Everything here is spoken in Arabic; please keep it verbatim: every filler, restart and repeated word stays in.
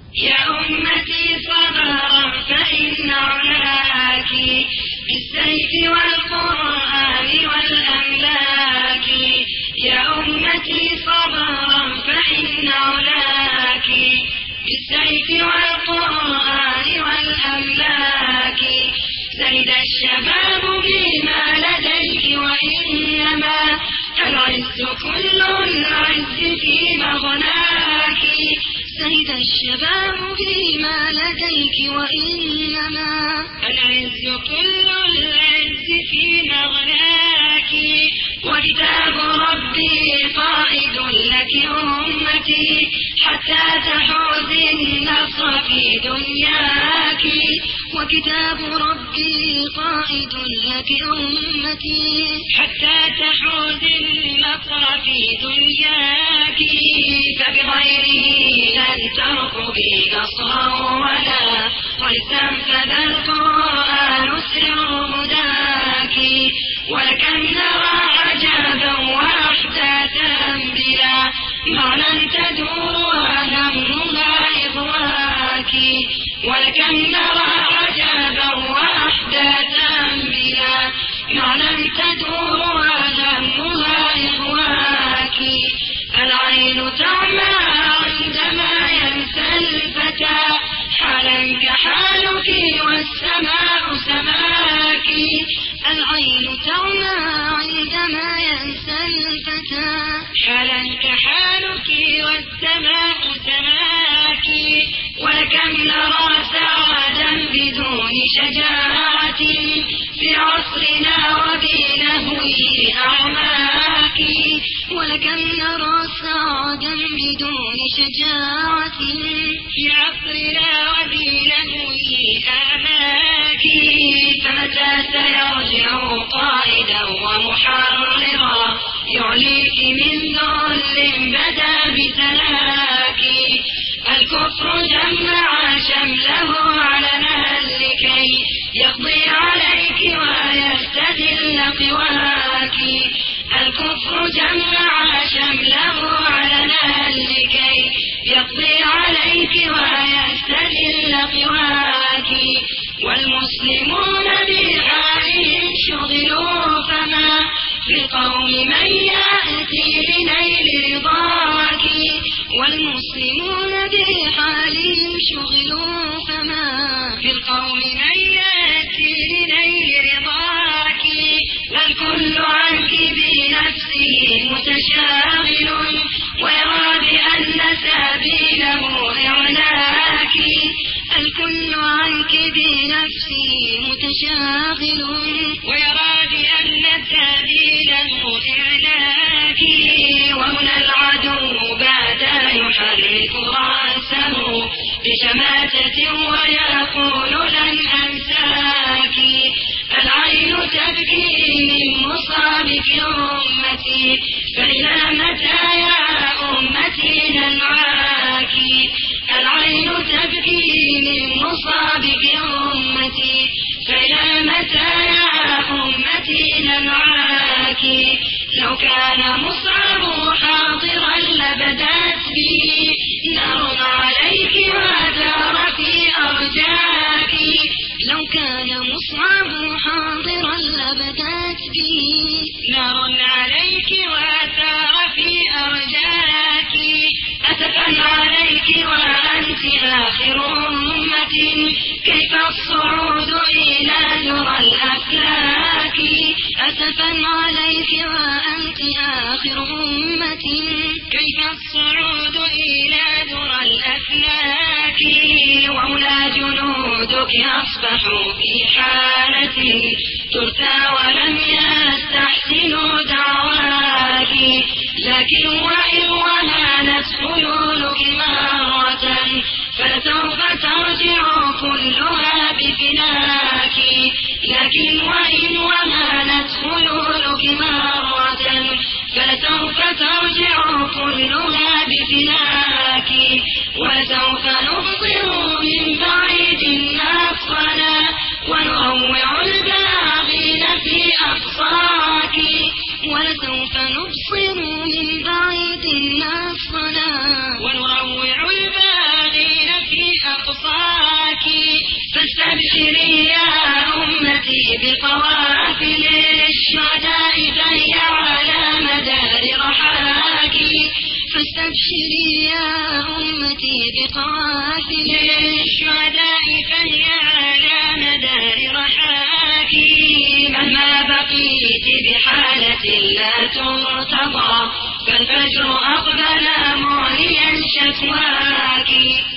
يا أمتي صبرا فإن علاك بالسيف والقرآن والأملاك. يا أمتي صبرا فإن علاك بالسيف والقرآن والأملاك. زيد الشباب بما لديك وإنما العز كل العز في مغناك. زيد الشباب بما لديك وإنما العز كل العز في مغناك. وكتاب ربي قائد لك أمتي حتى تحوزي النصر في دنياك. وكتاب ربي قائد لك أمتي حتى تحوزي النصر في دنياك. فبغيره لن ترقبي نصرا ولا عزا فذا القرآن سر هداك. ولكم نرى عجبا وأحداثا بلا معنى تدور وهمها إغواك. ولكم نرى عجبا وأحداثا بلا معنى تدور وهمها إغواك. العين تعمى عندما ينسى الفتى حالا كحالك والسماء سماك. العين تعمى عندما ينسى الفتى حالا كحالك والسماء سماك. ولكم نرى سعادا بدون شجاعة في عصرنا وبلهوه أعماك. ولكم نرى سعادا بدون شجاعة في عصرنا وبلهوه أعماك. فمتى سيرجع قائدا ومحررا يعليك من ذل بدا بسلاك. الكفر جمع شمله علنا لكي يقضي عليك ويستذل قواك. الكفر جمع شمله علنا لكي يقضي عليك ويستذل قواك. والمسلمون بحالهم شغلوا فما في القوم من يأتي لنيل رضاك. والمسلمون بحالهم شغلوا فما في القوم من يأتي لنيل رضاك. والكل عنك بنفسه متشاغل ويرى بأن سبيله إعلاك. الكل عنك بنفسه متشاغل ويرى بأن سبيله إعلاك. وهنا العدو بدا يحرك رأسه بشماتة ويقول لن أنساك. العين تبكي من مصابك أمتي فإلى متى يا أمتي ننعاك. العين تبكي من مصابك أمتي فإلى متى يا أمتي ننعاك. لو كان مصعب حاضرا لبدات به نار عليك وثار في أرجاك. لو كان مصعب حاضرا لبدات به نار عليك وثار في أرجاك. أسفا عليك وأنت آخر أمة كيف الصعود إلى ذرى الأفلاك. أسفا عليك وأنت آخر أمة كيف الصعود إلى ذرى الأفلاك. وأولى جنودك أصبحوا في حالة ترثى ولم يستحسنوا دعواك. لكن وإن وهانت خيولك مرة فلسوف ترجع كلها بفناك. لكن وإن وهانت خيولك مرة فلسوف ترجع كلها بفناك. ولسوف نبصر من بعيد نصرنا ونروع الباغين في أقصاك. ولسوف نبصر من بعيد نصرنا ونروع الباغين في فاستبشري يا أمتي بقوافل الشهداء فهي على مدار رحاكي فاستبشري يا أمتي بقوافل الشهداء فهي على مدار رحاكي مهما بقيت بحالة لا ترتضى فالفجر أقبل موليا شكواكي